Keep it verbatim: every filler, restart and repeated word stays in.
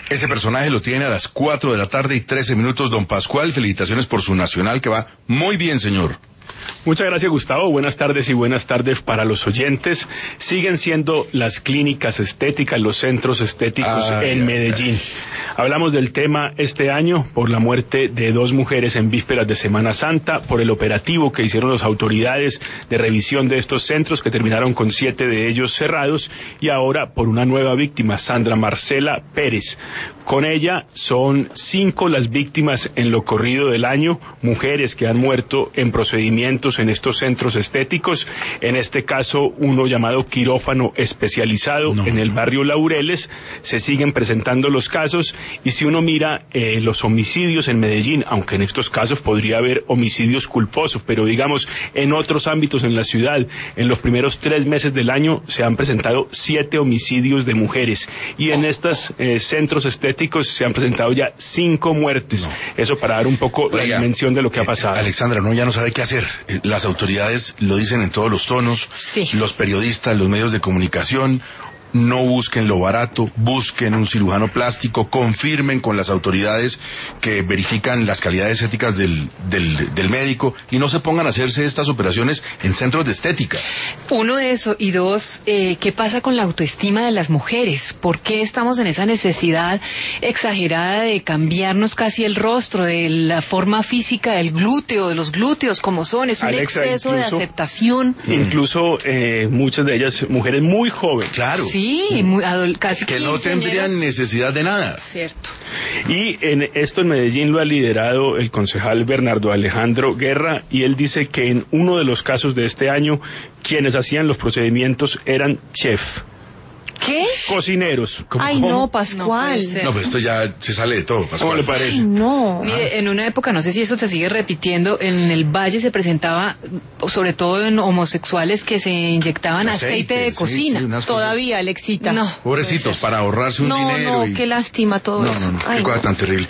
Ese personaje lo tiene a las cuatro de la tarde y trece minutos. Don Pascual, felicitaciones por su nacional, que va muy bien, señor. Muchas gracias, Gustavo. Buenas tardes y buenas tardes para los oyentes. Siguen siendo las clínicas estéticas, los centros estéticos ay, en Medellín. Ay. Hablamos del tema este año por la muerte de dos mujeres en vísperas de Semana Santa, por el operativo que hicieron las autoridades de revisión de estos centros, que terminaron con siete de ellos cerrados, y ahora por una nueva víctima, Sandra Marcela Pérez. Con ella son cinco las víctimas en lo corrido del año, mujeres que han muerto en procedimientos en estos centros estéticos, en este caso uno llamado quirófano especializado no. en el barrio Laureles. Se siguen presentando los casos, y si uno mira eh, los homicidios en Medellín, aunque en estos casos podría haber homicidios culposos, pero digamos en otros ámbitos en la ciudad, en los primeros tres meses del año se han presentado siete homicidios de mujeres, y en estos eh, centros estéticos se han presentado ya cinco muertes. No. Eso para dar un poco Oiga, la dimensión de lo que eh, ha pasado. Alexandra, no, ya no sabe qué hacer. Las autoridades lo dicen en todos los tonos, sí. Los periodistas, los medios de comunicación. No busquen lo barato, busquen un cirujano plástico, confirmen con las autoridades que verifican las calidades éticas del, del, del médico, y no se pongan a hacerse estas operaciones en centros de estética. Uno, eso, y dos, eh, ¿qué pasa con la autoestima de las mujeres? ¿Por qué estamos en esa necesidad exagerada de cambiarnos casi el rostro, de la forma física del glúteo, de los glúteos como son? Es un Alexa, exceso incluso, de aceptación. Incluso eh, muchas de ellas mujeres muy jóvenes. Claro. Sí. Sí, muy adol- casi que no tendrían necesidad de nada. Cierto. Y en esto en Medellín lo ha liderado el concejal Bernardo Alejandro Guerra, y él dice que en uno de los casos de este año, quienes hacían los procedimientos eran chef. ¿Qué? Cocineros. Ay, ¿Cómo? no, Pascual. No, no, pero esto ya se sale de todo, Pascual. ¿Cómo le parece? Ay, no. Mire, en una época, no sé si eso se sigue repitiendo, en el Valle se presentaba, sobre todo en homosexuales, que se inyectaban aceite, aceite de cocina. Sí, sí, todavía, Alexita. No. Pobrecitos, para ahorrarse un no, dinero. No, y... qué lástima todo no, eso. No, no, Ay, qué cosa no. tan terrible.